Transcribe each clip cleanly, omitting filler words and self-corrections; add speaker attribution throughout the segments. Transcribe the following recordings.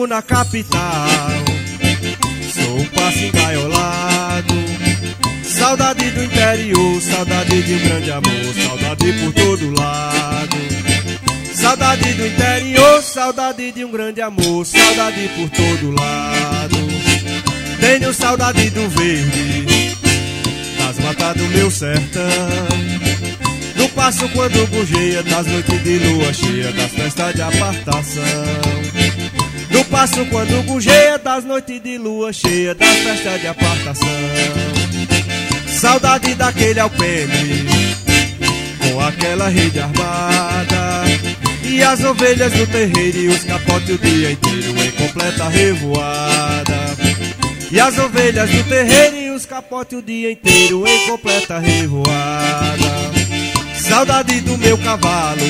Speaker 1: na capital, sou um passo engaiolado. Saudade do interior, saudade de um grande amor, saudade por todo lado. Saudade do interior, saudade de um grande amor, saudade por todo lado. Tenho saudade do verde, das matas do meu sertão, do passo quando bugeia, das noites de lua cheia, das festas de apartação. Do passo quando bugeia, das noites de lua cheia, das festas de apartação. Saudade daquele alpendre, com aquela rede armada, e as ovelhas do terreiro e os capotes o dia inteiro em completa revoada. E as ovelhas do terreiro e os capotes o dia inteiro em completa revoada. Saudade do meu cavalo,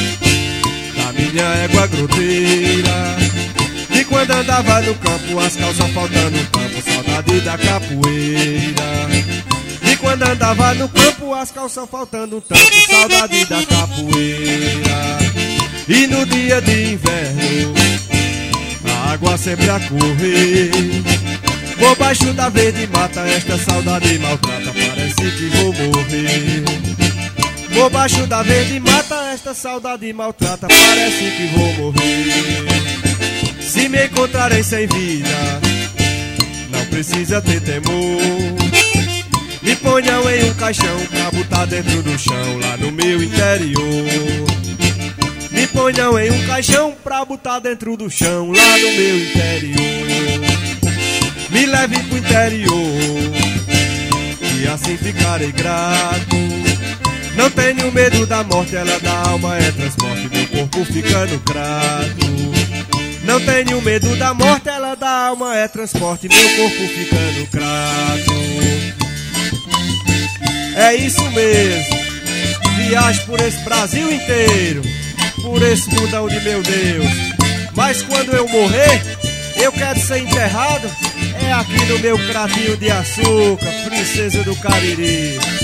Speaker 1: da minha égua groteira, de quando andava no campo, as calças faltando no campo, saudade da capoeira. De quando andava no campo, as calças faltando um tanto, saudade da capoeira. E no dia de inverno, a água sempre a correr, por baixo da verde mata, esta saudade maltrata, parece que vou morrer. Por baixo da verde mata, esta saudade maltrata, parece que vou morrer. Se me encontrarem sem vida, não precisa ter temor. Me ponham em um caixão pra botar dentro do chão, lá no meu interior. Me ponham em um caixão pra botar dentro do chão, lá no meu interior. Me leve pro interior, e assim ficarei grato. Não tenho medo da morte, ela da alma é transporte, meu corpo ficando crato. Não tenho medo da morte, ela da alma é transporte, meu corpo ficando crato. É isso mesmo, viajo por esse Brasil inteiro, por esse mundão de meu Deus. Mas quando eu morrer, eu quero ser enterrado é aqui no meu cravinho de açúcar, princesa do Cariri.